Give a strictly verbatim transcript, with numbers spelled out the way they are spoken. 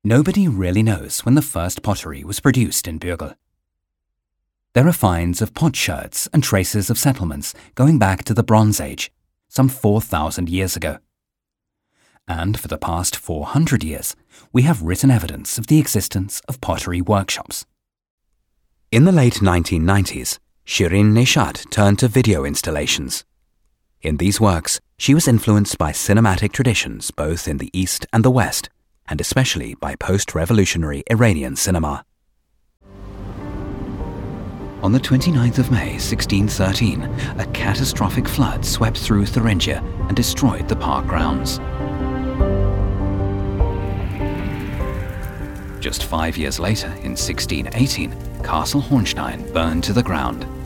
Nobody really knows when the first pottery was produced in Bürgel. There are finds of potsherds and traces of settlements going back to the Bronze Age, some four thousand years ago. And for the past four hundred years, we have written evidence of the existence of pottery workshops. In the late nineteen nineties, Shirin Neshat turned to video installations. In these works, she was influenced by cinematic traditions both in the East and the West, and especially by post-revolutionary Iranian cinema. On the twenty-ninth of May sixteen thirteen, a catastrophic flood swept through Thuringia and destroyed the park grounds. Just five years later, in sixteen eighteen, Castle Hornstein burned to the ground.